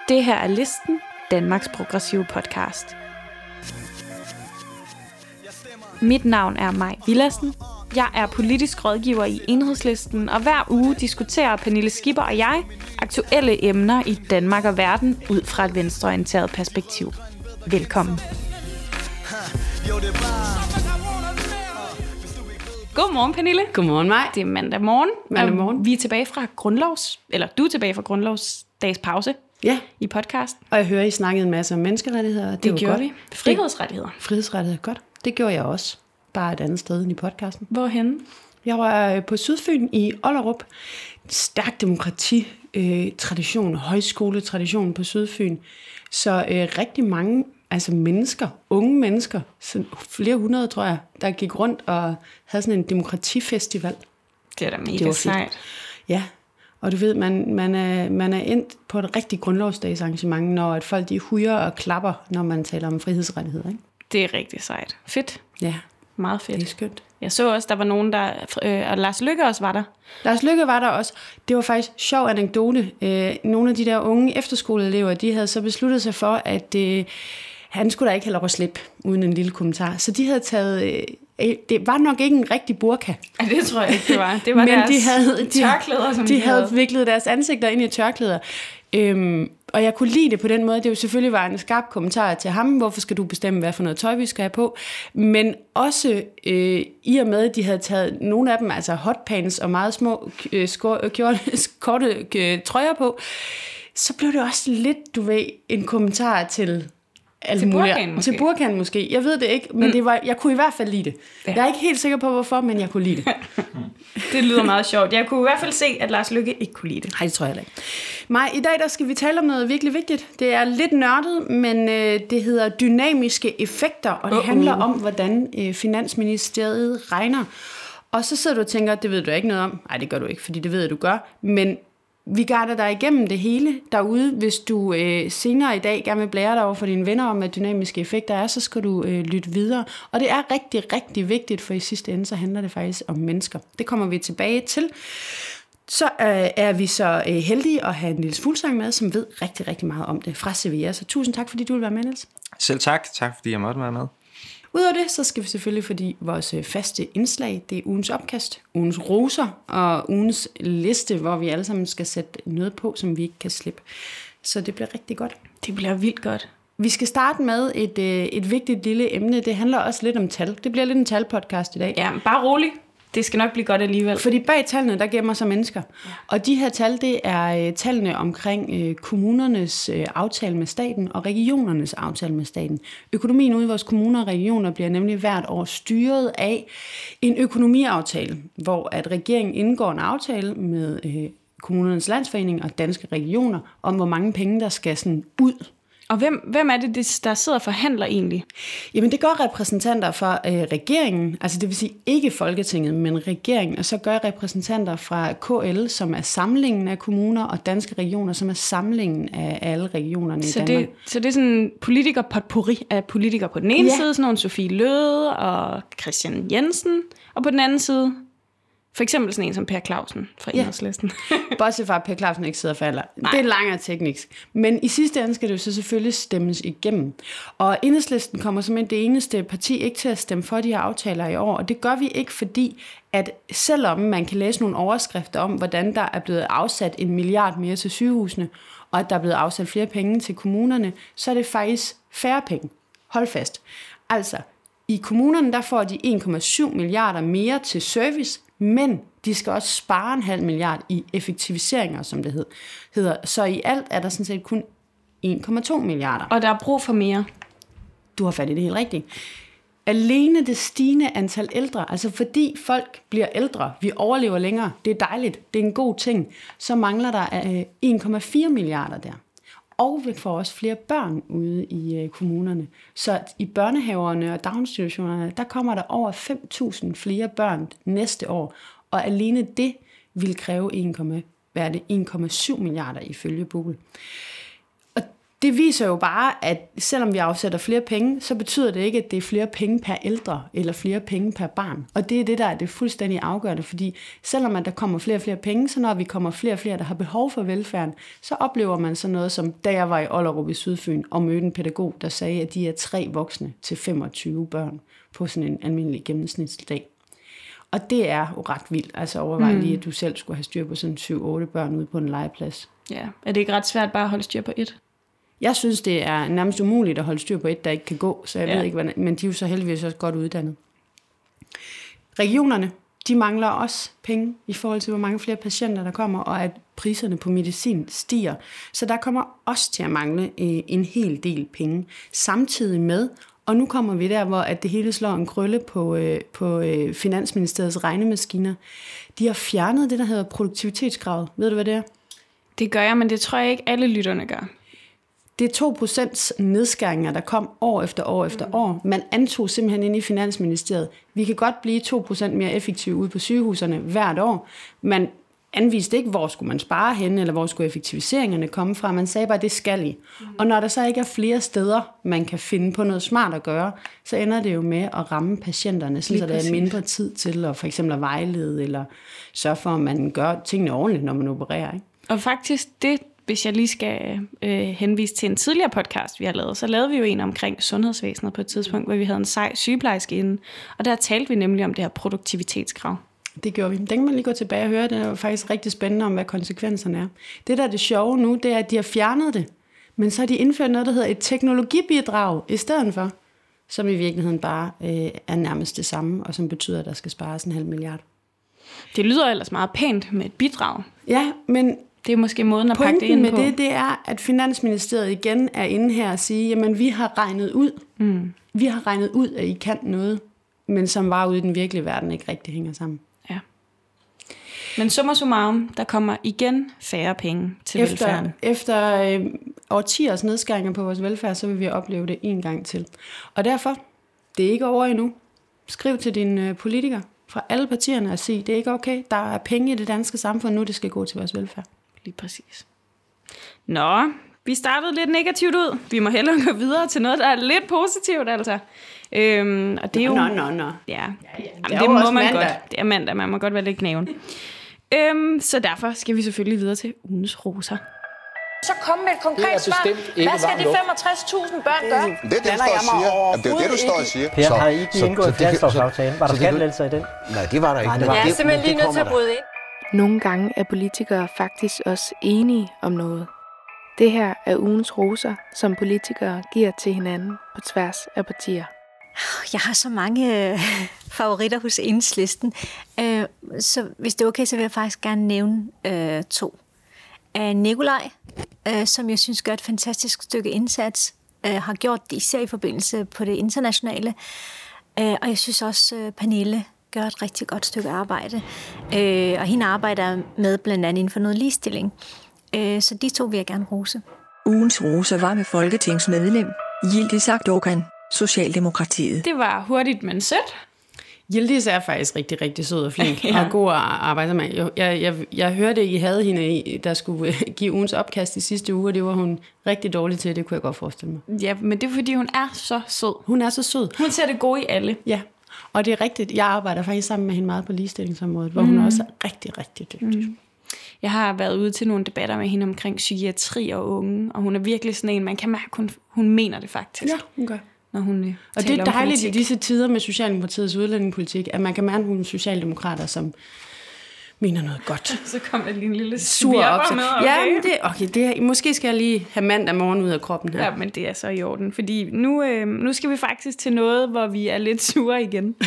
Det her er Listen, Danmarks progressive podcast. Mit navn er Maj Villadsen. Jeg er politisk rådgiver i Enhedslisten, og hver uge diskuterer Pernille Skipper og jeg aktuelle emner i Danmark og verden ud fra et venstreorienteret perspektiv. Velkommen. Godmorgen, Pernille. Godmorgen, Maj. Det er mandag morgen. Vi er tilbage fra du er tilbage fra grundlovsdags pause. Ja. I podcast. Og jeg hører, I snakkede en masse om menneskerettigheder. Det gjorde vi. Frihedsrettigheder. Frihedsrettigheder, godt. Det gjorde jeg også. Bare et andet sted end i podcasten. Hvorhenne? Jeg var på Sydfyn i Ollerup. Stærk demokrati-tradition, højskoletradition på Sydfyn. Så rigtig mange mennesker, unge mennesker, flere hundrede, tror jeg, der gik rundt og havde sådan en demokratifestival. Det er da mega sejt. Ja, og du ved, man er endt på et rigtig grundlovsdagsarrangement, når at folk de hujer og klapper, når man taler om frihedsrettigheder, ikke? Det er rigtig sejt. Fedt. Ja. Meget fedt. Det er skønt. Jeg så også, der var nogen, og Lars Løkke også var der. Lars Løkke var der også. Det var faktisk en sjov anekdote. Nogle af de der unge efterskoleelever, de havde så besluttet sig for, at han skulle da ikke have lov at slippe uden en lille kommentar. Så de havde taget... det var nok ikke en rigtig burka. Ja, det tror jeg ikke, det var. Det var deres tørklæder, som de havde viklet deres ansigter ind i tørklæder. Og jeg kunne lide det på den måde. Det jo selvfølgelig var en skarp kommentar til ham. Hvorfor skal du bestemme, hvad for noget tøj vi skal have på? Men også i og med, at de havde taget nogle af dem, altså hotpants og meget små korte trøjer på, så blev det også lidt, du ved, en kommentar til... Til burkaen måske. Jeg ved det ikke, men jeg kunne i hvert fald lide det. Ja. Jeg er ikke helt sikker på, hvorfor, men jeg kunne lide det. Det lyder meget sjovt. Jeg kunne i hvert fald se, at Lars Løkke ikke kunne lide det. Nej, det tror jeg ikke. Maj, i dag der skal vi tale om noget virkelig vigtigt. Det er lidt nørdet, men det hedder dynamiske effekter, og det handler om, hvordan Finansministeriet regner. Og så sidder du og tænker, det ved du ikke noget om. Nej, det gør du ikke, fordi det ved jeg, du gør. Men vi guider dig igennem det hele derude. Hvis du senere i dag gerne vil blære dig over for dine venner om, hvad dynamiske effekter er, så skal du lytte videre. Og det er rigtig, rigtig vigtigt, for i sidste ende, så handler det faktisk om mennesker. Det kommer vi tilbage til. Så er vi så heldige at have Niels Fuglsang med, som ved rigtig, rigtig meget om det fra CVR. Så tusind tak, fordi du vil være med, Niels. Selv tak. Tak, fordi jeg måtte være med. Udover det, så skal vi selvfølgelig, fordi vores faste indslag, det er ugens opkast, ugens roser og ugens liste, hvor vi alle sammen skal sætte noget på, som vi ikke kan slippe. Så det bliver rigtig godt. Det bliver vildt godt. Vi skal starte med et vigtigt lille emne. Det handler også lidt om tal. Det bliver lidt en talpodcast i dag. Ja, bare rolig. Det skal nok blive godt alligevel. Fordi bag tallene, der gemmer sig mennesker. Ja. Og de her tal, det er tallene omkring kommunernes aftale med staten og regionernes aftale med staten. Økonomien ude i vores kommuner og regioner bliver nemlig hvert år styret af en økonomiaftale, hvor at regeringen indgår en aftale med kommunernes landsforening og danske regioner om, hvor mange penge, der skal sådan ud. Og hvem er det, der sidder og forhandler egentlig? Jamen det gør repræsentanter fra regeringen, altså det vil sige ikke Folketinget, men regeringen, og så gør repræsentanter fra KL, som er samlingen af kommuner, og danske regioner, som er samlingen af alle regionerne i Danmark. Så det er sådan politikerpotpourri af politikere på den ene side, sådan nogle Sofie Løhde og Christian Jensen, og på den anden side... For eksempel sådan en som Per Clausen fra Enhedslisten. Bortset fra, at Per Clausen ikke sidder og falder. Nej. Det er langt og teknisk. Men i sidste ende skal det jo så selvfølgelig stemmes igennem. Og Enhedslisten kommer som det eneste parti ikke til at stemme for de her aftaler i år. Og det gør vi ikke, fordi at selvom man kan læse nogle overskrifter om, hvordan der er blevet afsat 1 milliard mere til sygehusene, og at der er blevet afsat flere penge til kommunerne, så er det faktisk færre penge. Hold fast. Altså, i kommunerne der får de 1,7 milliarder mere til service, men de skal også spare 0,5 milliard i effektiviseringer, som det hedder. Så i alt er der sådan set kun 1,2 milliarder. Og der er brug for mere. Du har fat i det helt rigtigt. Alene det stigende antal ældre, altså fordi folk bliver ældre, vi overlever længere, det er dejligt, det er en god ting, så mangler der 1,4 milliarder der. Og vi får også flere børn ude i kommunerne. Så i børnehaverne og daginstitutionerne, der kommer der over 5.000 flere børn næste år. Og alene det vil kræve 1,7 milliarder ifølge Google. Og Det viser jo bare, at selvom vi afsætter flere penge, så betyder det ikke, at det er flere penge per ældre, eller flere penge per barn. Og det er det, der er det fuldstændig afgørende, fordi selvom at der kommer flere og flere penge, så når vi kommer flere og flere, der har behov for velfærden, så oplever man sådan noget som, da jeg var i Ollerup i Sydfyn, og mødte en pædagog, der sagde, at de er 3 voksne til 25 børn på sådan en almindelig gennemsnitsdag. Og det er jo ret vildt. Altså overvej lige, at du selv skulle have styr på sådan 7-8 børn ude på en legeplads. Ja, er det ikke ret svært bare at holde styr på et? Jeg synes, det er nærmest umuligt at holde styr på et, der ikke kan gå, så jeg ved ikke, hvordan, men de er jo så heldigvis også godt uddannet. Regionerne, de mangler også penge i forhold til, hvor mange flere patienter der kommer, og at priserne på medicin stiger. Så der kommer også til at mangle en hel del penge, samtidig med, og nu kommer vi der, hvor at det hele slår en krølle på Finansministeriets regnemaskiner. De har fjernet det, der hedder produktivitetskravet. Ved du, hvad det er? Det gør jeg, men det tror jeg ikke, alle lytterne gør. Det er 2% nedskæringer, der kom år efter år efter år. Man antog simpelthen inde i Finansministeriet, vi kan godt blive 2% mere effektive ude på sygehuserne hvert år. Man anviste ikke, hvor skulle man spare henne, eller hvor skulle effektiviseringerne komme fra. Man sagde bare, det skal I. Og når der så ikke er flere steder, man kan finde på noget smart at gøre, så ender det jo med at ramme patienterne, så der er mindre tid til at for eksempel at vejlede, eller sørge for, at man gør tingene ordentligt, når man opererer. Ikke? Og faktisk det, hvis jeg lige skal henvise til en tidligere podcast, vi har lavet, så lavede vi jo en omkring sundhedsvæsenet på et tidspunkt, hvor vi havde en sej sygeplejerske inde, og der talte vi nemlig om det her produktivitetskrav. Det gjorde vi. Den kan man lige gå tilbage og høre. Det er faktisk rigtig spændende om, hvad konsekvenserne er. Det, der er det sjove nu, det er, at de har fjernet det, men så har de indført noget, der hedder et teknologibidrag i stedet for, som i virkeligheden bare er nærmest det samme, og som betyder, at der skal spares 500 milliarder. Det lyder ellers meget pænt med et bidrag. Ja, men det er måske måden at pakke det ind på. Med det er, at Finansministeriet igen er inde her og sige, jamen vi har regnet ud. Vi har regnet ud, at I kan noget, men som var ude i den virkelige verden ikke rigtig hænger sammen. Ja. Men summa summarum, der kommer igen færre penge til velfærden. Efter årtiers nedskæringer på vores velfærd, så vil vi opleve det en gang til. Og derfor, det er ikke over endnu. Skriv til dine politikere fra alle partierne og sige, det er ikke okay, der er penge i det danske samfund nu, det skal gå til vores velfærd. Lige præcis. Nå, vi startede lidt negativt ud. Vi må hellere gå videre til noget, der er lidt positivt, altså. Og det er jo... Nå. Ja. Jamen, det må man godt. Det er mandag, man må godt være lidt knæven. Så derfor skal vi selvfølgelig videre til ugens roser. Så kom med et konkret svar. Hvad skal de 65.000 børn gøre? Det er det, du står og siger. Per, har I ikke indgået finanslovsaftalen? Var der skattelettelser i den? Nej, det var der ikke. Jeg er simpelthen lige nødt til at bryde ind. Nogle gange er politikere faktisk også enige om noget. Det her er ugens roser, som politikere giver til hinanden på tværs af partier. Jeg har så mange favoritter hos Enhedslisten, så hvis det er okay, så vil jeg faktisk gerne nævne 2. Nikolaj, som jeg synes gør et fantastisk stykke indsats, har gjort det især i forbindelse på det internationale, og jeg synes også Pernille gør et rigtig godt stykke arbejde, og hende arbejder med blandt andet inden for noget ligestilling. Så de 2 vil jeg gerne rose. Ugens rose var med folketingsmedlem Yildiz Akdogan, Socialdemokratiet. Det var hurtigt, men sødt. Yildiz er faktisk rigtig, rigtig sød og flink, og god at arbejde med. Jeg hørte, I havde hende, der skulle give ugens opkast i sidste uge, og det var hun rigtig dårlig til, det kunne jeg godt forestille mig. Ja, men det er, fordi hun er så sød. Hun er så sød. Hun ser det gode i alle. Ja, og det er rigtigt. Jeg arbejder faktisk sammen med hende meget på ligestillingsområdet, hvor hun også er rigtig, rigtig dygtig. Jeg har været ude til nogle debatter med hende omkring psykiatri og unge, og hun er virkelig sådan en, man kan mærke, hun mener det faktisk. Ja, hun gør. Når hun og det er dejligt i disse tider med Socialdemokratiets udlændingepolitik, at man kan mærke nogle socialdemokrater, som mener noget godt. Så kommer lige en lille sur op. Med, okay. Ja, måske skal jeg lige have mandag morgen ud af kroppen her. Ja, men det er så i orden, fordi nu skal vi faktisk til noget, hvor vi er lidt sure igen.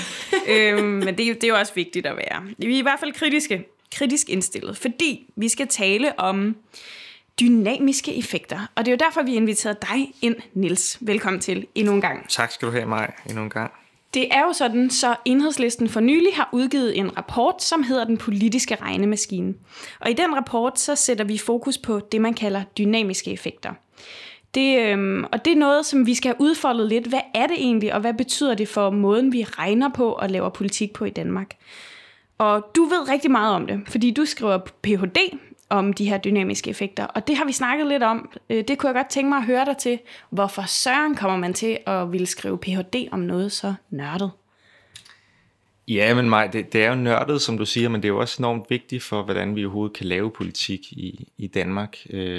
Men det er jo også vigtigt at være. Vi er i hvert fald kritisk indstillet, fordi vi skal tale om dynamiske effekter. Og det er jo derfor, vi har inviteret dig ind, Niels. Velkommen til endnu en gang. Tak skal du have, mig endnu en gang. Det er jo sådan, så Enhedslisten for nylig har udgivet en rapport, som hedder Den politiske regnemaskine. Og i den rapport, så sætter vi fokus på det, man kalder dynamiske effekter. Og det er noget, som vi skal have udfoldet lidt. Hvad er det egentlig, og hvad betyder det for måden, vi regner på og laver politik på i Danmark? Og du ved rigtig meget om det, fordi du skriver Ph.D., om de her dynamiske effekter. Og det har vi snakket lidt om. Det kunne jeg godt tænke mig at høre dig til. Hvorfor søren kommer man til at ville skrive Ph.D. om noget så nørdet? Ja, men Maj, det er jo nørdet, som du siger, men det er jo også enormt vigtigt for, hvordan vi overhovedet kan lave politik i Danmark.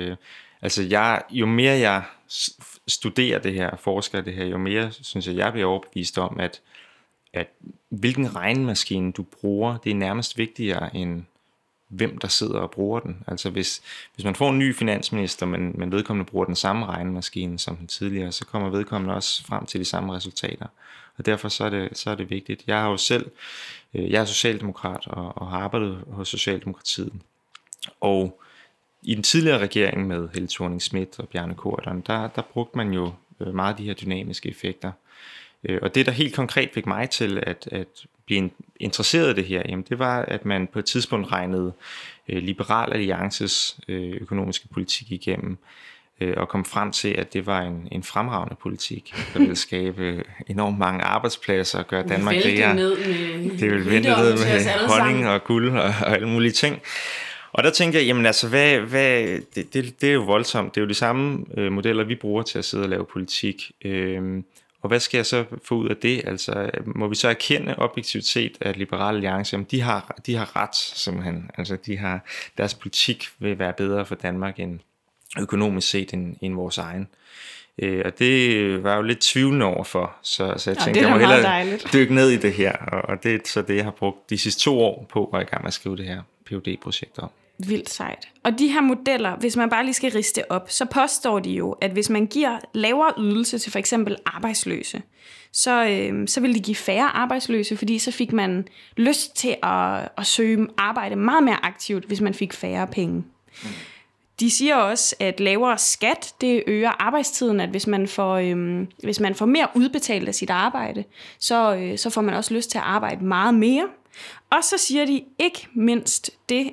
Jo mere jeg studerer det her, forsker det her, jo mere synes jeg bliver overbevist om, at hvilken regnemaskine du bruger, det er nærmest vigtigere end hvem der sidder og bruger den. Altså hvis man får en ny finansminister, men vedkommende bruger den samme regnemaskine som den tidligere, så kommer vedkommende også frem til de samme resultater. Og derfor så er det vigtigt. Jeg har jo selv, jeg er socialdemokrat og har arbejdet hos Socialdemokratiet. Og i den tidligere regering med Helle Thorning-Schmidt og Bjarne Corydon, der brugte man jo meget de her dynamiske effekter. Og det, der helt konkret fik mig til at blive interesseret i det her, jamen det var, at man på et tidspunkt regnede Liberal Alliances økonomiske politik igennem, og kom frem til, at det var en fremragende politik, der ville skabe enormt mange arbejdspladser og gøre Danmark rigere. Det ville vælte ned med honning og guld og alle mulige ting. Og der tænkte jeg, jamen altså, det er jo voldsomt. Det er jo de samme modeller, vi bruger til at sidde og lave politik. Og hvad skal jeg så få ud af det? Altså, må vi så erkende objektivitet, at Liberal Alliance, jamen, de har ret, simpelthen. Altså, deres politik vil være bedre for Danmark end økonomisk set end vores egen. Og det var jo lidt tvivlende overfor, så jeg tænkte, jeg må hellere dykke ned i det her. Og det er så det, jeg har brugt de sidste 2 år på, hvor jeg er i gang med at skrive det her Ph.D.-projekt om. Vildt sejt. Og de her modeller, hvis man bare lige skal riste op, så påstår de jo, at hvis man giver lavere ydelse til for eksempel arbejdsløse, så vil de give færre arbejdsløse, fordi så fik man lyst til at søge arbejde meget mere aktivt, hvis man fik færre penge. De siger også, at lavere skat, det øger arbejdstiden, at hvis man får mere udbetalt af sit arbejde, så får man også lyst til at arbejde meget mere. Og så siger de ikke mindst det,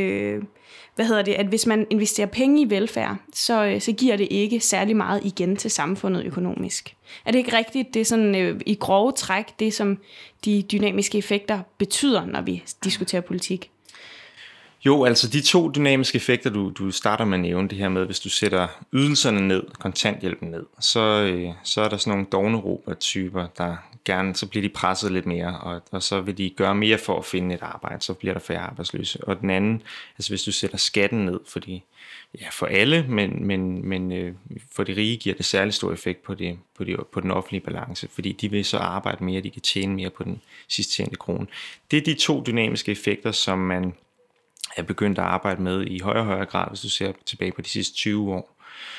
at hvis man investerer penge i velfærd, så giver det ikke særlig meget igen til samfundet økonomisk. Er det ikke rigtigt? Det er sådan i grove træk, det som de dynamiske effekter betyder, når vi diskuterer politik. Jo, altså de 2 dynamiske effekter, du starter med at nævne, det her med, hvis du sætter ydelserne ned, kontanthjælpen ned, så er der sådan nogle dovne-Robert-typer, der gerne, så bliver de presset lidt mere, og så vil de gøre mere for at finde et arbejde, så bliver der færre arbejdsløse. Og den anden, altså hvis du sætter skatten ned, for alle, men for de rige giver det særlig stor effekt på den offentlige balance, fordi de vil så arbejde mere, de kan tjene mere på den sidst tjente krone. Det er de 2 dynamiske effekter, som man er begyndt at arbejde med i højere og højere grad, hvis du ser tilbage på de sidste 20 år.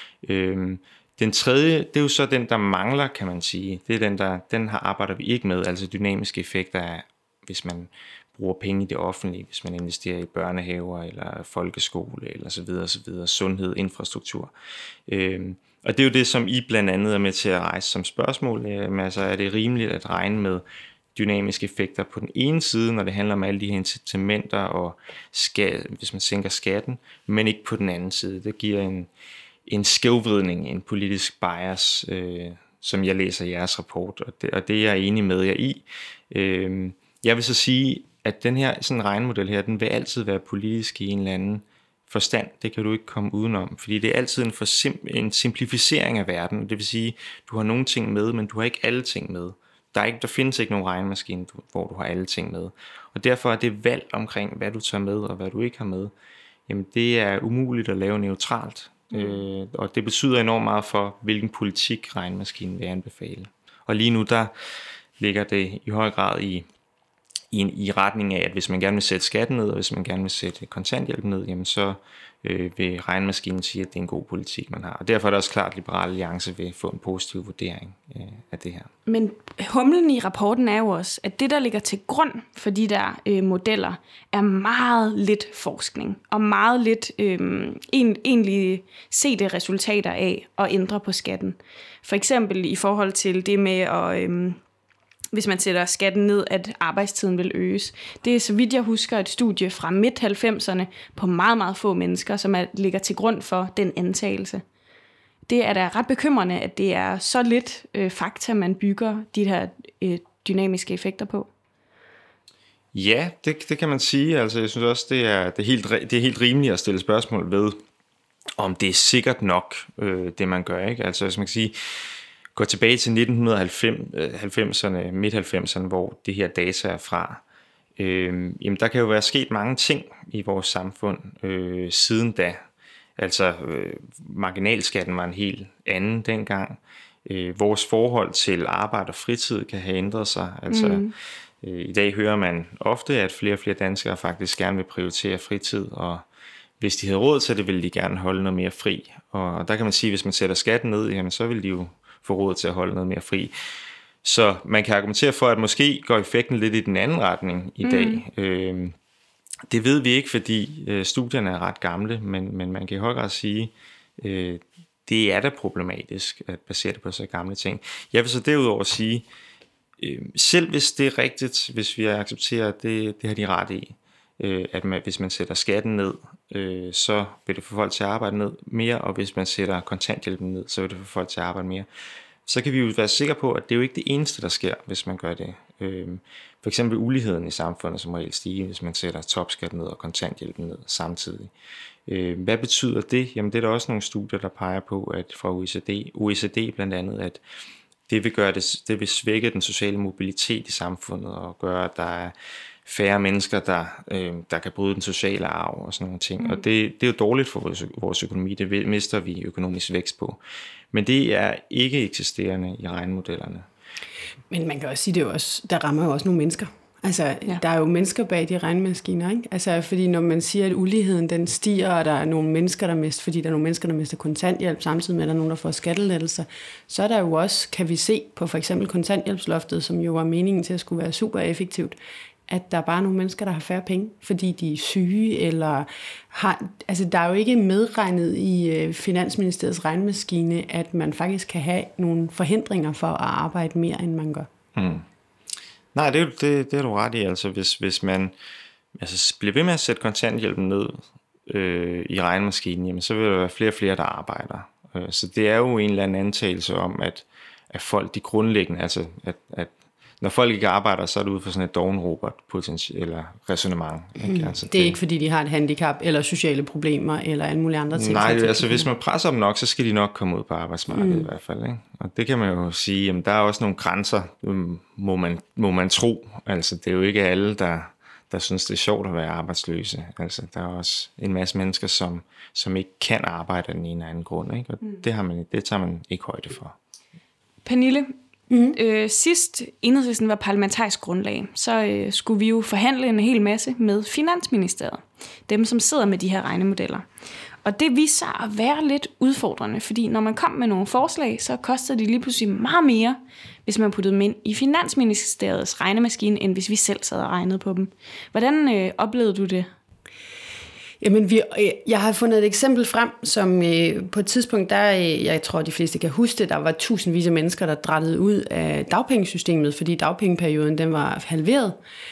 Den tredje, det er jo så den, der mangler, kan man sige. Det er den her arbejder vi ikke med, altså dynamiske effekter af, hvis man bruger penge i det offentlige, hvis man investerer i børnehaver eller folkeskole eller så videre, sundhed, infrastruktur. Og det er jo det, som I blandt andet er med til at rejse som spørgsmål. Altså, er det rimeligt at regne med dynamiske effekter på den ene side, når det handler om alle de her incitamenter og hvis man sænker skatten, men ikke på den anden side. Det giver en skævvridning, en politisk bias, som jeg læser i jeres rapport, og det er jeg enig med jer i. Jeg vil så sige, at den her sådan regnemodel her, den vil altid være politisk i en eller anden forstand. Det kan du ikke komme udenom, fordi det er altid en simplificering af verden. Det vil sige, du har nogle ting med, men du har ikke alle ting med. Der findes ikke nogen regnemaskine, hvor du har alle ting med. Og derfor er det valg omkring, hvad du tager med og hvad du ikke har med, jamen det er umuligt at lave neutralt. Og det betyder enormt meget for, hvilken politik regnemaskinen vil anbefale. Og lige nu, der ligger det i høj grad i retning af, at hvis man gerne vil sætte skatten ned, og hvis man gerne vil sætte kontanthjælpen ned, jamen så vil regnemaskinen sige, at det er en god politik, man har. Og derfor er det også klart, at Liberal Alliance vil få en positiv vurdering af det her. Men humlen i rapporten er jo også, at det, der ligger til grund for de der modeller, er meget lidt forskning, og meget lidt egentlig sete resultater af at ændre på skatten. For eksempel i forhold til det med at hvis man sætter skatten ned, at arbejdstiden vil øges. Det er, så vidt jeg husker, et studie fra midt-90'erne på meget, meget få mennesker, som ligger til grund for den antagelse. Det er da ret bekymrende, at det er så lidt fakta, man bygger de her dynamiske effekter på. Ja, det kan man sige. Altså, jeg synes også, det er helt rimeligt at stille spørgsmål ved, om det er sikkert nok, det man gør. Ikke? Altså, hvis man kan sige, gå tilbage til 1990'erne, midt-90'erne, hvor det her data er fra, jamen, der kan jo være sket mange ting i vores samfund siden da. Altså, marginalskatten var en helt anden dengang. Vores forhold til arbejde og fritid kan have ændret sig. Altså, i dag hører man ofte, at flere og flere danskere faktisk gerne vil prioritere fritid, og hvis de havde råd til det, ville de gerne holde noget mere fri. Og der kan man sige, at hvis man sætter skatten ned, jamen, så vil de jo få råd til at holde noget mere fri. Så man kan argumentere for, at måske går effekten lidt i den anden retning i dag. Det ved vi ikke, fordi studierne er ret gamle, men man kan i høj grad sige, det er da problematisk at basere det på så gamle ting. Jeg vil så derudover sige, selv hvis det er rigtigt, hvis vi accepterer, at det har de ret i, at hvis man sætter skatten ned, så vil det få folk til at arbejde ned mere, og hvis man sætter kontanthjælpen ned, så vil det få folk til at arbejde mere. Så kan vi jo være sikre på, at det er jo ikke det eneste, der sker, hvis man gør det. For eksempel uligheden i samfundet som regel stiger, hvis man sætter topskatten ned og kontanthjælpen ned samtidig. Hvad betyder det? Jamen det er der også nogle studier, der peger på, at fra OECD blandt andet, at det vil svække den sociale mobilitet i samfundet og gøre, at der er færre mennesker, der kan bryde den sociale arv og sådan nogle ting. Og det er jo dårligt for vores økonomi. Det mister vi økonomisk vækst på. Men det er ikke eksisterende i regnemodellerne. Men man kan også sige, det også, der rammer jo også nogle mennesker. Altså, der er jo mennesker bag de regnemaskiner, ikke? Altså, fordi når man siger, at uligheden den stiger, og der er nogle mennesker, der mister kontanthjælp, samtidig med, at der er nogen, der får skattelettelser, så er der jo også, kan vi se på for eksempel kontanthjælpsloftet, som jo var meningen til at skulle være super effektivt, at der er bare nogle mennesker, der har færre penge, fordi de er syge, eller altså der er jo ikke medregnet i Finansministeriets regnemaskine, at man faktisk kan have nogle forhindringer for at arbejde mere, end man gør. Nej, det er du ret i. Altså, hvis man bliver ved med at sætte kontanthjælpen ned i regnemaskinen, jamen, så vil der være flere og flere, der arbejder. Så det er jo en eller anden antagelse om, at folk, de grundlæggende, altså at når folk ikke arbejder, så er det ud for sådan et Dawn-Robert-potentiale eller ræsonnement. Altså, det er ikke fordi, de har et handicap, eller sociale problemer, eller alle mulige andre ting. Nej, altså hvis man presser dem nok, så skal de nok komme ud på arbejdsmarkedet i hvert fald. Ikke? Og det kan man jo sige, jamen der er også nogle grænser, må man tro. Altså det er jo ikke alle, der synes, det er sjovt at være arbejdsløse. Altså der er også en masse mennesker, som ikke kan arbejde af den ene eller anden grund. Ikke? Og det tager man ikke højde for. Pernille, sidst Enhedslisten var parlamentarisk grundlag, så skulle vi jo forhandle en hel masse med Finansministeriet. Dem, som sidder med de her regnemodeller. Og det viser sig at være lidt udfordrende, fordi når man kom med nogle forslag, så koster de lige pludselig meget mere, hvis man puttede dem ind i Finansministeriets regnemaskine, end hvis vi selv sad og regnede på dem. Hvordan oplevede du det? Jamen, jeg har fundet et eksempel frem, som på et tidspunkt, jeg tror, de fleste kan huske det, der var tusindvis af mennesker, der drattede ud af dagpengesystemet, fordi dagpengeperioden den var halveret.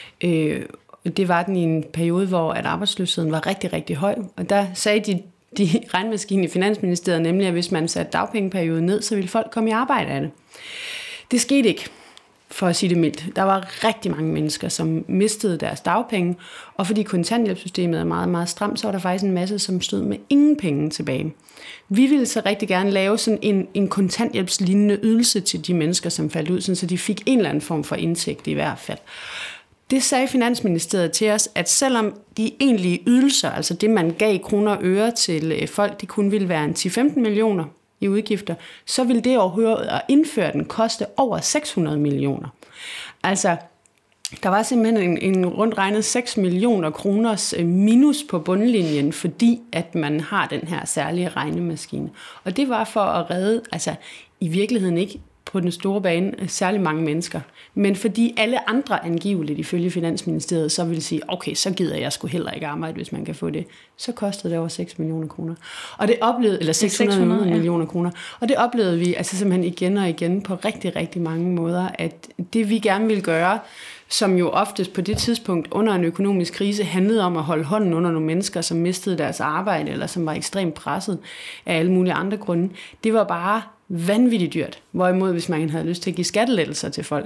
Det var den i en periode, hvor at arbejdsløsheden var rigtig, rigtig høj. Og der sagde de regnmaskinen i Finansministeriet nemlig, at hvis man satte dagpengeperioden ned, så ville folk komme i arbejde af det. Det skete ikke, for at sige det mildt. Der var rigtig mange mennesker, som mistede deres dagpenge, og fordi kontanthjælpssystemet er meget, meget stramt, så var der faktisk en masse, som stod med ingen penge tilbage. Vi ville så rigtig gerne lave sådan en kontanthjælpslignende ydelse til de mennesker, som faldt ud, så de fik en eller anden form for indtægt i hvert fald. Det sagde Finansministeriet til os, at selvom de egentlige ydelser, altså det man gav kroner og øre til folk, det kun ville være en 10-15 millioner i udgifter, så ville det overhovedet at indføre den koste over 600 millioner. Altså, der var simpelthen en rundt regnet 6 millioner kroners minus på bundlinjen, fordi at man har den her særlige regnemaskine. Og det var for at redde, altså i virkeligheden ikke på den store bane, særlig mange mennesker. Men fordi alle andre angiveligt ifølge Finansministeriet så ville sige, okay, så gider jeg sgu heller ikke arbejde, hvis man kan få det. Så kostede det over 6 millioner kroner. Og det oplevede, eller 600 millioner kroner. Og det oplevede vi altså simpelthen igen og igen på rigtig, rigtig mange måder, at det vi gerne ville gøre, som jo oftest på det tidspunkt under en økonomisk krise handlede om at holde hånden under nogle mennesker, som mistede deres arbejde, eller som var ekstremt presset af alle mulige andre grunde. Det var bare vanvittigt dyrt. Hvorimod, hvis man havde lyst til at give skattelettelser til folk,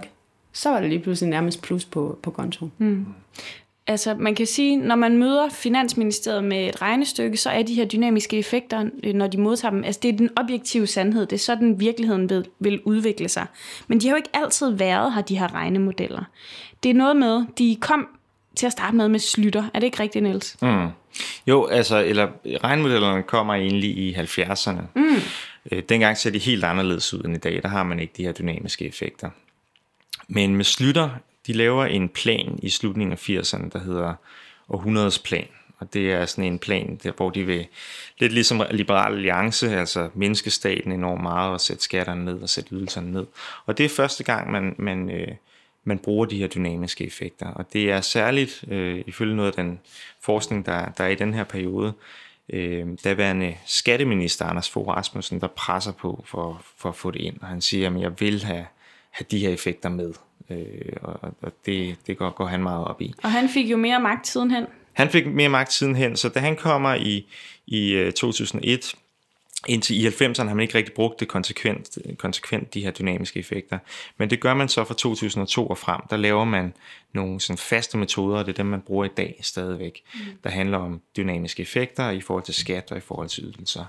så var det lige pludselig nærmest plus på kontoen. Altså, man kan sige, når man møder Finansministeriet med et regnestykke, så er de her dynamiske effekter, når de modtager dem, altså det er den objektive sandhed. Det er sådan, virkeligheden vil udvikle sig. Men de har jo ikke altid været her, de her regnemodeller. Det er noget med, de kom til at starte med Schlüter. Er det ikke rigtigt, Niels? Jo, altså, eller regnemodellerne kommer egentlig i 70'erne. Dengang ser de helt anderledes ud end i dag. Der har man ikke de her dynamiske effekter. Men med Schlüter, de laver en plan i slutningen af 80'erne, der hedder århundredesplan. Og det er sådan en plan, der, hvor de vil, lidt ligesom Liberal Alliance, altså mindske staten enormt meget og sætte skatterne ned og sætte ydelserne ned. Og det er første gang, man bruger de her dynamiske effekter. Og det er særligt, ifølge noget af den forskning, der er i den her periode, daværende skatteminister Anders Fogh Rasmussen, der presser på for at få det ind. Og han siger, at jeg vil have de her effekter med. Og det går han meget op i. Og han fik jo mere magt sidenhen. Han fik mere magt sidenhen, så da han kommer i 2001, indtil i 90'erne har man ikke rigtig brugt det konsekvent, de her dynamiske effekter. Men det gør man så fra 2002 og frem. Der laver man nogle sådan faste metoder, og det er dem, man bruger i dag stadigvæk. Der handler om dynamiske effekter i forhold til skat og i forhold til ydelser.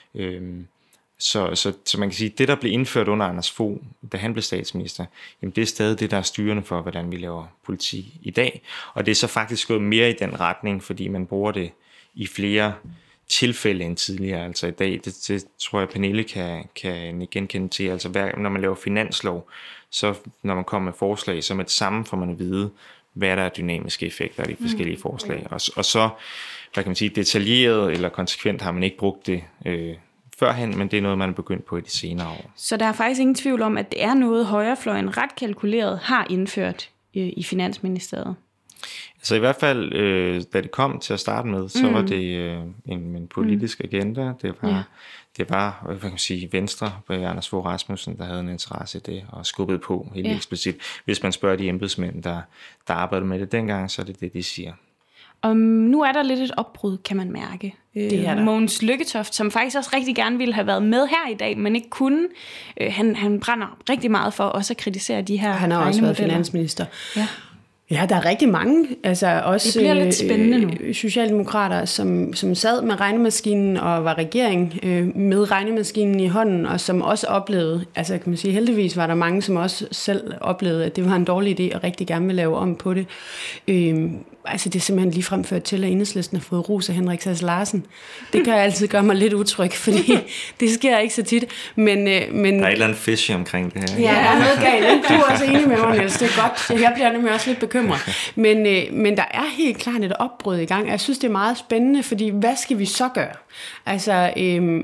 Så man kan sige, at det, der blev indført under Anders Fogh, da han blev statsminister, jamen det er stadig det, der er styrende for, hvordan vi laver politik i dag. Og det er så faktisk gået mere i den retning, fordi man bruger det i flere tilfælde end tidligere. Altså i dag, det tror jeg, Pernille kan genkende til. Altså når man laver finanslov, så når man kommer med forslag, så med det samme får man at vide, hvad der er dynamiske effekter af de forskellige forslag. Og så, hvad kan man sige, detaljeret eller konsekvent har man ikke brugt det førhen, men det er noget, man er begyndt på i de senere år. Så der er faktisk ingen tvivl om, at det er noget, højrefløjen ret kalkuleret har indført i Finansministeriet. Altså i hvert fald, da det kom til at starte med, så var det en politisk agenda. Det var, hvad kan man sige, Venstre, Anders Fogh Rasmussen, der havde en interesse i det, og skubbede på helt eksplicit. Hvis man spørger de embedsmænd, der arbejdede med det dengang, så er det, de siger. Nu er der lidt et opbrud, kan man mærke. Mogens Lykketoft, som faktisk også rigtig gerne ville have været med her i dag, men ikke kunne. Han brænder rigtig meget for også at kritisere de her. Han har også været finansminister. Ja, der er rigtig mange, altså også det bliver lidt spændende nu. Socialdemokrater, som sad med regnemaskinen og var regering med regnemaskinen i hånden, og som også oplevede, altså kan man sige, heldigvis var der mange, som også selv oplevede, at det var en dårlig idé og rigtig gerne vil lave om på det. Altså det er simpelthen lige fremført til, at Enhedslisten har fået ros af Henrik Sass Larsen. Det kan altid gøre mig lidt utryg, fordi det sker ikke så tit. Men der er et eller andet fishy omkring det her. Ja, der er noget galt. Du er også enig med mig, Niels. Det er godt. Jeg bliver nemlig også lidt bekymret. Men der er helt klart et opbrud i gang. Jeg synes, det er meget spændende, fordi hvad skal vi så gøre? Altså,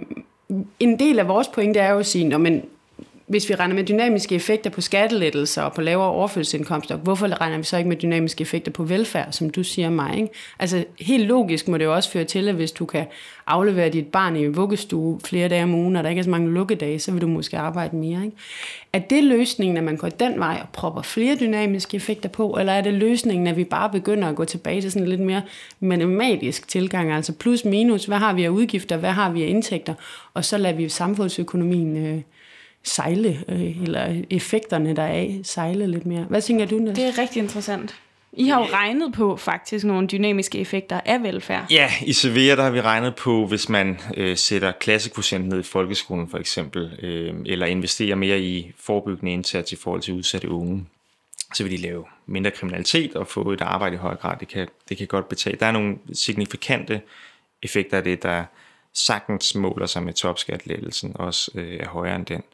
en del af vores pointe er jo at sige, men hvis vi regner med dynamiske effekter på skattelettelser og på lavere overførselsindkomster, hvorfor regner vi så ikke med dynamiske effekter på velfærd, som du siger mig, ikke? Altså helt logisk må det jo også føre til, at hvis du kan aflevere dit barn i vuggestue flere dage om ugen, og der ikke er så mange lukkedage, så vil du måske arbejde mere, ikke? Er det løsningen, at man går den vej og propper flere dynamiske effekter på, eller er det løsningen, at vi bare begynder at gå tilbage til sådan en lidt mere matematisk tilgang, altså plus minus, hvad har vi af udgifter, hvad har vi af indtægter, og så lader vi samfundsøkonomien sejle, eller effekterne der er sejle lidt mere. Hvad tænker du, Niels? Det er rigtig interessant. I har jo regnet på faktisk nogle dynamiske effekter af velfærd. Ja, i Sevilla der har vi regnet på, hvis man sætter klassekvotienten ned i folkeskolen for eksempel, eller investerer mere i forebyggende indsats i forhold til udsatte unge, så vil de lave mindre kriminalitet og få et arbejde i høj grad. Det kan godt betale. Der er nogle signifikante effekter af det, der sagtens måler sig med topskattelettelsen, også er højere end den.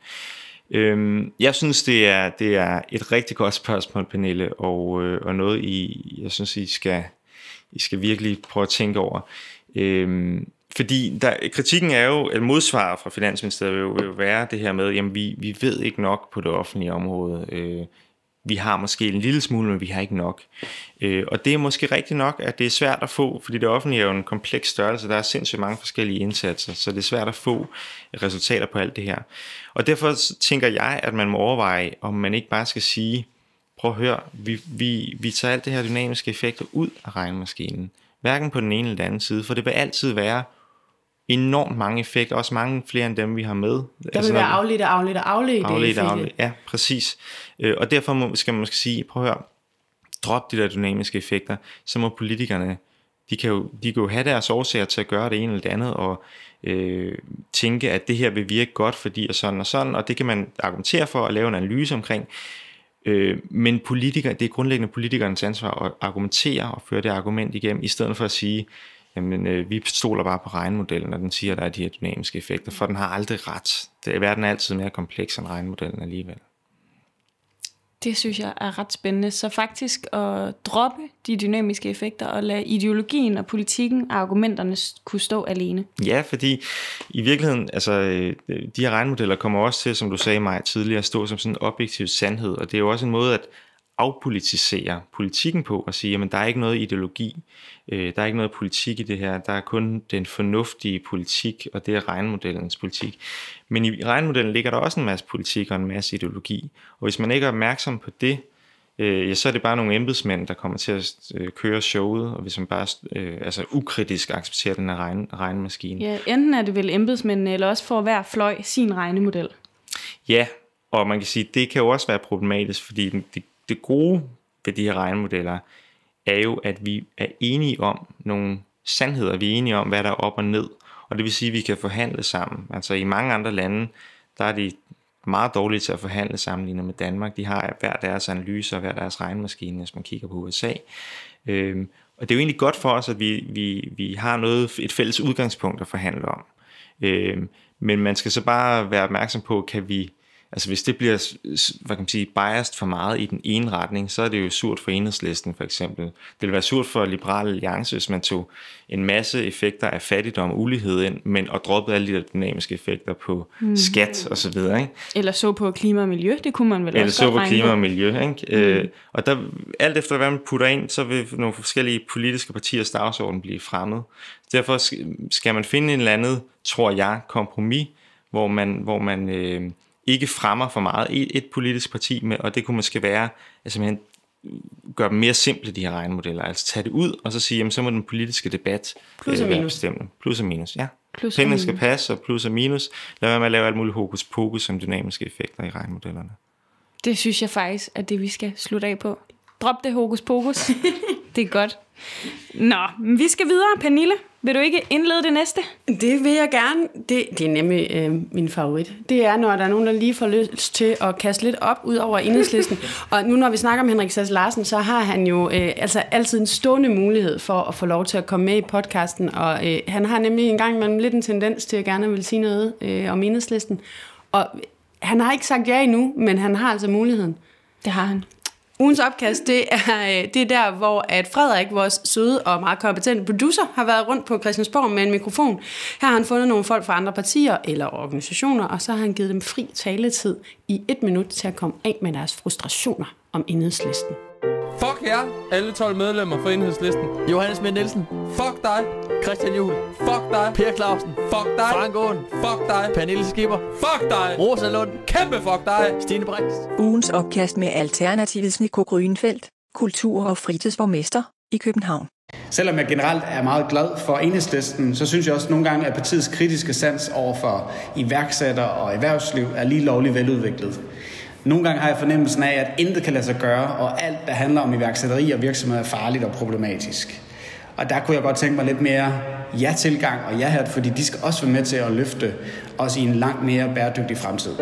Jeg synes, det er et rigtig godt spørgsmål, Pernille, og noget, jeg synes, I skal virkelig prøve at tænke over. Fordi kritikken er jo, eller modsvaret fra Finansministeriet vil jo være det her med, jamen vi ved ikke nok på det offentlige område. Vi har måske en lille smule, men vi har ikke nok. Og det er måske rigtigt nok, at det er svært at få, fordi det offentlige er jo en kompleks størrelse. Der er sindssygt mange forskellige indsatser, så det er svært at få resultater på alt det her. Og derfor tænker jeg, at man må overveje, om man ikke bare skal sige, prøv at høre, vi tager alt det her dynamiske effekter ud af regnemaskinen. Hverken på den ene eller den anden side, for det vil altid være enormt mange effekter, også mange flere end dem, vi har med. Der vil være afledte. Ja, præcis. Og derfor skal man måske sige, prøv at høre, drop de der dynamiske effekter, så må politikerne, de kan jo have deres årsager til at gøre det ene eller det andet, og tænke, at det her vil virke godt, fordi og sådan, og det kan man argumentere for og lave en analyse omkring. Men det er grundlæggende politikernes ansvar at argumentere og føre det argument igennem, i stedet for at sige, jamen vi stoler bare på regnemodellen, når den siger, at der er de her dynamiske effekter, for den har aldrig ret. Verden er altid mere kompleks end regnemodellen alligevel. Det synes jeg er ret spændende. Så faktisk at droppe de dynamiske effekter og lade ideologien og politikken og argumenterne kunne stå alene. Ja, fordi i virkeligheden, altså de her regnemodeller kommer også til, som du sagde mig tidligere, at stå som sådan en objektiv sandhed, og det er jo også en måde at afpolitisere politikken på og sige, jamen der er ikke noget ideologi, der er ikke noget politik i det her, der er kun den fornuftige politik, og det er regnemodellens politik. Men i regnemodellen ligger der også en masse politik og en masse ideologi, og hvis man ikke er opmærksom på det, så er det bare nogle embedsmænd, der kommer til at køre showet, og hvis man bare ukritisk accepterer den her regnemaskine. Ja, enten er det vel embedsmændene, eller også for hver fløj sin regnemodel. Ja, og man kan sige, det kan jo også være problematisk, fordi det gode ved de her regnemodeller er jo, at vi er enige om nogle sandheder. Vi er enige om, hvad der er op og ned. Og det vil sige, at vi kan forhandle sammen. Altså i mange andre lande, der er de meget dårlige til at forhandle sammenlignet med Danmark. De har hver deres analyser og hver deres regnemaskine, hvis man kigger på USA. Og det er jo egentlig godt for os, at vi har et fælles udgangspunkt at forhandle om. Men man skal så bare være opmærksom på, altså hvis det bliver, hvad kan man sige, biased for meget i den ene retning, så er det jo surt for Enhedslisten for eksempel. Det vil være surt for Liberal Alliance, hvis man tog en masse effekter af fattigdom og ulighed ind, og droppede alle de der dynamiske effekter på skat og så videre, ikke? Eller så på klima og miljø, det kunne man vel eller også godt regne på. Eller så på klima og miljø, ikke? Og der, alt efter hvad man putter ind, så vil nogle forskellige politiske partiers dagsorden blive fremmet. Derfor skal man finde en eller anden, tror jeg, kompromis, hvor man ikke fremmer for meget et politisk parti, og det kunne måske være at simpelthen gøre dem mere simple, de her regnemodeller. Altså tage det ud, og så sige, jamen så må den politiske debat plus og minus. Bestemme. Plus og minus, ja. Pengene skal passe, og plus og minus. Lad være med at lave alt muligt hokus pokus som dynamiske effekter i regnemodellerne. Det synes jeg faktisk, er det, vi skal slutte af på. Drop det hokus pokus. Det er godt. Nå, vi skal videre. Pernille, vil du ikke indlede det næste? Det vil jeg gerne. Det er nemlig min favorit. Det er, når der er nogen, der lige får lyst til at kaste lidt op ud over Enhedslisten. Og nu når vi snakker om Henrik Sass Larsen, så har han jo altid en stående mulighed for at få lov til at komme med i podcasten. Og han har nemlig en gang imellem lidt en tendens til at gerne vil sige noget om Enhedslisten. Og han har ikke sagt ja endnu, men han har altså muligheden. Det har han. Ugens opkast, det er der, hvor at Frederik, vores søde og meget kompetente producer, har været rundt på Christiansborg med en mikrofon. Her har han fundet nogle folk fra andre partier eller organisationer, og så har han givet dem fri taletid i 1 minut til at komme af med deres frustrationer om Enhedslisten. Fuck jer, alle 12 medlemmer for Enhedslisten. Johannes Schmidt Nielsen. Fuck dig. Christian Juhl. Fuck dig. Per Clausen. Fuck dig. Frank Aaen. Fuck dig. Pernille Skipper. Fuck dig. Rosa Lund. Kæmpe fuck dig. Stine Brix. Ugens opkast med Alternativets Nico Grønfeldt, kultur- og fritidsborgmester i København. Selvom jeg generelt er meget glad for Enhedslisten, så synes jeg også nogle gange, at partiets kritiske sans over for iværksætter og erhvervsliv er lige lovligt veludviklet. Nogle gange har jeg fornemmelsen af, at intet kan lade sig gøre, og alt, der handler om iværksætteri og virksomhed, er farligt og problematisk. Og der kunne jeg godt tænke mig lidt mere ja-tilgang og ja-hat, fordi de skal også være med til at løfte os i en langt mere bæredygtig fremtid.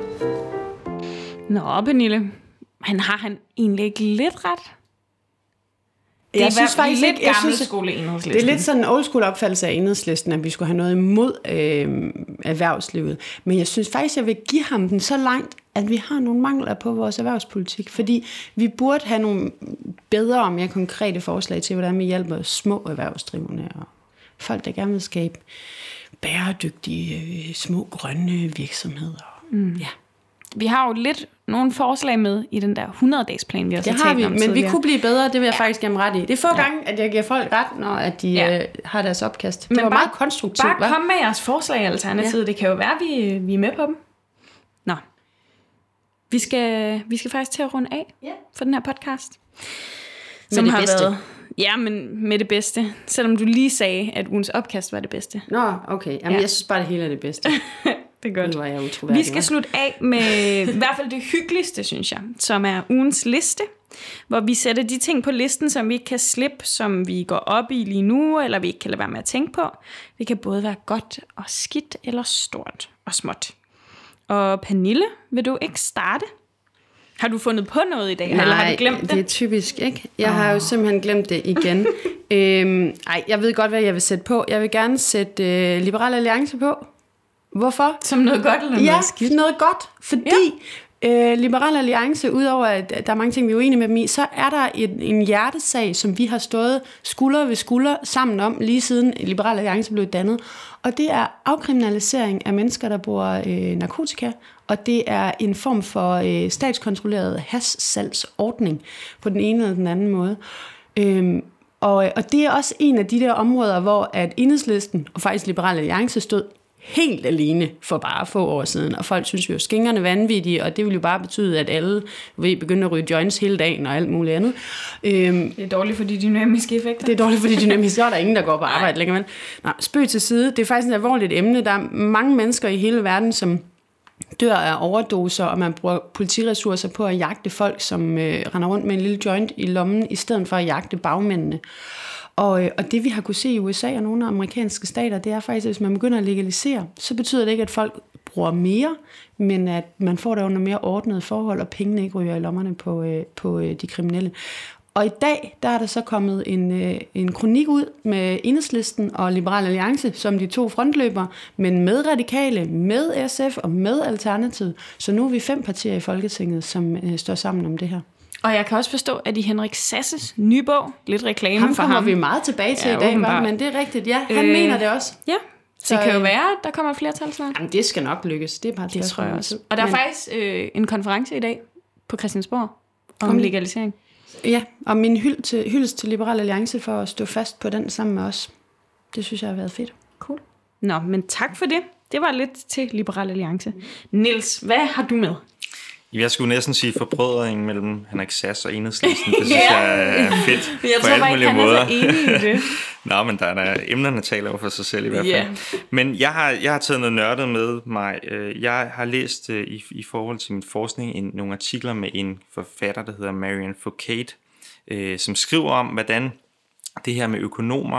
Nå, Pernille, har han egentlig ikke lidt ret? Jeg synes faktisk lidt gammel skole Enhedslisten. Det er lidt sådan en old school opfattelse af Enhedslisten, at vi skulle have noget imod erhvervslivet. Men jeg synes faktisk, jeg vil give ham den så langt, at vi har nogle mangler på vores erhvervspolitik. Fordi vi burde have nogle bedre og mere konkrete forslag til, hvordan vi hjælper små erhvervsdrivende og folk, der gerne vil skabe bæredygtige, små grønne virksomheder. Ja. Vi har jo lidt nogle forslag med i den der 100-dagsplan, vi også har talt om men tidligere. Vi kunne blive bedre, det vil jeg faktisk give ret i. Det er få gange, at jeg giver folk ret, når at de har deres opkast. Det var meget konstruktivt. Bare kom med jeres forslag i Alternativet. Ja. Det kan jo være, vi er med på dem. Nå. Vi skal faktisk til at runde af for den her podcast. Som har været Ja, men med det bedste. Selvom du lige sagde, at ugens opkast var det bedste. Nå, okay. Jamen, jeg synes bare, det hele er det bedste. Det er godt. Nu var jeg utroværdig. Vi skal slutte af med i hvert fald det hyggeligste, synes jeg, som er ugens liste. Hvor vi sætter de ting på listen, som vi ikke kan slippe, som vi går op i lige nu, eller vi ikke kan lade være med at tænke på. Det kan både være godt og skidt, eller stort og småt. Og Pernille, vil du ikke starte? Har du fundet på noget i dag, eller har du glemt det? Det er typisk, ikke? Jeg har jo simpelthen glemt det igen. Jeg ved godt, hvad jeg vil sætte på. Jeg vil gerne sætte Liberal Alliance på. Hvorfor? Som noget godt eller noget skidt? Ja, noget godt, fordi Liberal Alliance, udover at der er mange ting, vi er uenige med dem i, så er der en hjertesag, som vi har stået skulder ved skulder sammen om, lige siden Liberal Alliance blev dannet. Og det er afkriminalisering af mennesker, der bruger narkotika, og det er en form for statskontrolleret hashsalgsordning på den ene eller den anden måde. Og det er også en af de der områder, hvor at Enhedslisten og faktisk Liberal Alliance stod helt alene for bare få år siden, og folk synes jo, skingerne er vanvittige, og det vil jo bare betyde, at alle vil begynde at ryge joints hele dagen og alt muligt andet. Det er dårligt for de dynamiske effekter. Det er dårligt for de dynamiske, så er der ingen, der går på arbejde længere. Men spøg til side, det er faktisk et alvorligt emne. Der er mange mennesker i hele verden, som dør af overdoser, og man bruger politiressourcer på at jagte folk, som render rundt med en lille joint i lommen, i stedet for at jagte bagmændene. Og det vi har kunne se i USA og nogle amerikanske stater, det er faktisk, at hvis man begynder at legalisere, så betyder det ikke, at folk bruger mere, men at man får det under mere ordnede forhold, og pengene ikke ryger i lommerne på de kriminelle. Og i dag, der er der så kommet en kronik ud med Enhedslisten og Liberal Alliance, som de to frontløbere, men med Radikale, med SF og med Alternativet. Så nu er vi 5 partier i Folketinget, som står sammen om det her. Og jeg kan også forstå, at i Henrik Sasses nye bog, lidt reklame ham for ham. Ham kommer vi meget tilbage til i dag, men det er rigtigt. Ja, han mener det også. Ja, så det kan jo være, at der kommer flertal snart. Jamen, det skal nok lykkes. Det er bare det tror jeg også. Og der er faktisk en konference i dag på Christiansborg om legalisering. Ja, og min hyldest til Liberal Alliance for at stå fast på den sammen med os. Det synes jeg har været fedt. Cool. Nå, men tak for det. Det var lidt til Liberal Alliance. Niels, hvad har du med? Jeg skulle næsten sige forbrødringen mellem Henrik Sass og Enhedslisten. Det synes jeg er fedt på alle mulige måder. Jeg tror bare ikke, han er så enig i det. Nå, men der er emnerne taler jo for sig selv i hvert fald. Yeah. Men jeg har taget noget nørdet med mig. Jeg har læst i forhold til min forskning nogle artikler med en forfatter, der hedder Marian Foucault, som skriver om, hvordan det her med økonomer,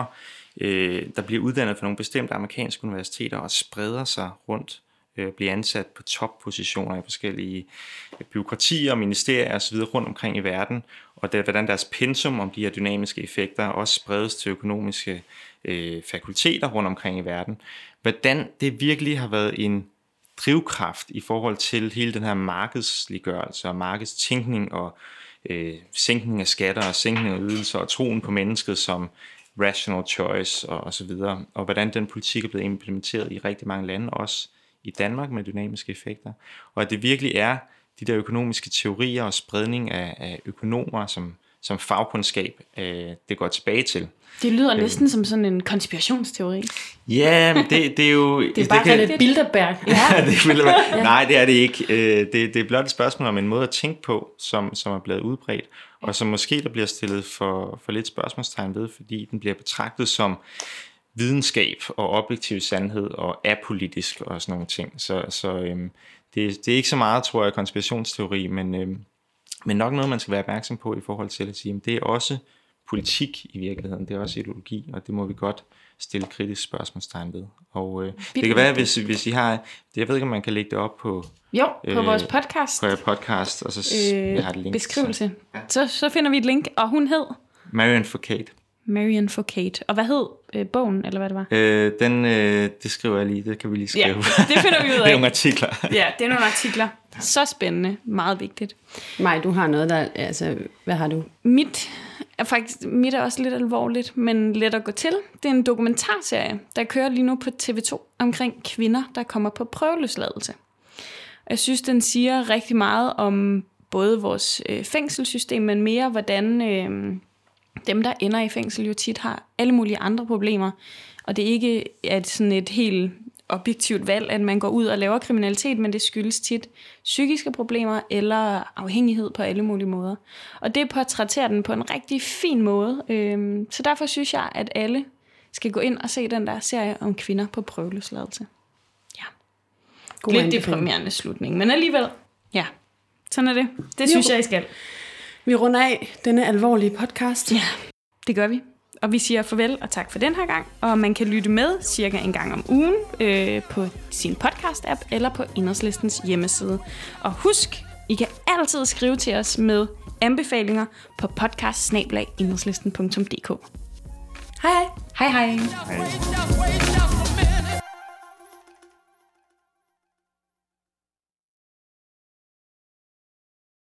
der bliver uddannet fra nogle bestemte amerikanske universiteter og spreder sig rundt, bliver ansat på toppositioner i forskellige bureaukratier, ministerier osv. rundt omkring i verden, og hvordan deres pensum om de her dynamiske effekter også spredes til økonomiske fakulteter rundt omkring i verden. Hvordan det virkelig har været en drivkraft i forhold til hele den her markedsliggørelse og markedstænkning og sænkning af skatter og sænkning af ydelser og troen på mennesket som rational choice og så videre, og hvordan den politik er blevet implementeret i rigtig mange lande, også i Danmark med dynamiske effekter, og at det virkelig er de der økonomiske teorier og spredning af økonomer som fagkundskab, det går tilbage til. Det lyder næsten som sådan en konspirationsteori. Ja, men det er jo... Det er bare sådan et Bilderberg. Ja. Det er Bilderberg. Nej, det er det ikke. Det er blot et spørgsmål om en måde at tænke på, som er blevet udbredt, og som måske der bliver stillet for lidt spørgsmålstegn ved, fordi den bliver betragtet som videnskab og objektiv sandhed og apolitisk og sådan nogle ting. Så det er ikke så meget, tror jeg, konspirationsteori, men nok noget, man skal være opmærksom på i forhold til at sige, at det er også politik i virkeligheden, det er også ideologi, og det må vi godt stille kritisk spørgsmålstegn ved. Og det kan være, hvis I har... Jeg ved ikke, om man kan lægge det op på... Jo, på vores podcast. På podcast, og så jeg har et link. Beskrivelse. Så finder vi et link, og hun hed... Marian Foucault. Marian Foucault. Og hvad hed bogen, eller hvad det var? Det skriver jeg lige, det kan vi lige skrive. Ja, det finder vi ud af. Det er nogle artikler. Ja, det er nogle artikler. Så spændende, meget vigtigt. Maj, du har noget der, altså, hvad har du? Mit er også lidt alvorligt, men let at gå til. Det er en dokumentarserie, der kører lige nu på TV2 omkring kvinder, der kommer på prøveløsladelse. Jeg synes, den siger rigtig meget om både vores fængselssystem, men mere hvordan dem, der ender i fængsel, jo tit har alle mulige andre problemer. Og det er ikke sådan et helt objektivt valg, at man går ud og laver kriminalitet, men det skyldes tit psykiske problemer eller afhængighed på alle mulige måder. Og det portrætterer den på en rigtig fin måde. Så derfor synes jeg, at alle skal gå ind og se den der serie om kvinder på prøveløsladelse. Ja. Lidt deprimerende slutning, men alligevel, ja, sådan er det. Det synes jeg, I skal. Vi runder af denne alvorlige podcast. Ja, det gør vi. Og vi siger farvel og tak for den her gang. Og man kan lytte med cirka en gang om ugen på sin podcast-app eller på Enhedslistens hjemmeside. Og husk, I kan altid skrive til os med anbefalinger på podcast@enhedslisten.dk. Hej hej. Hej hej.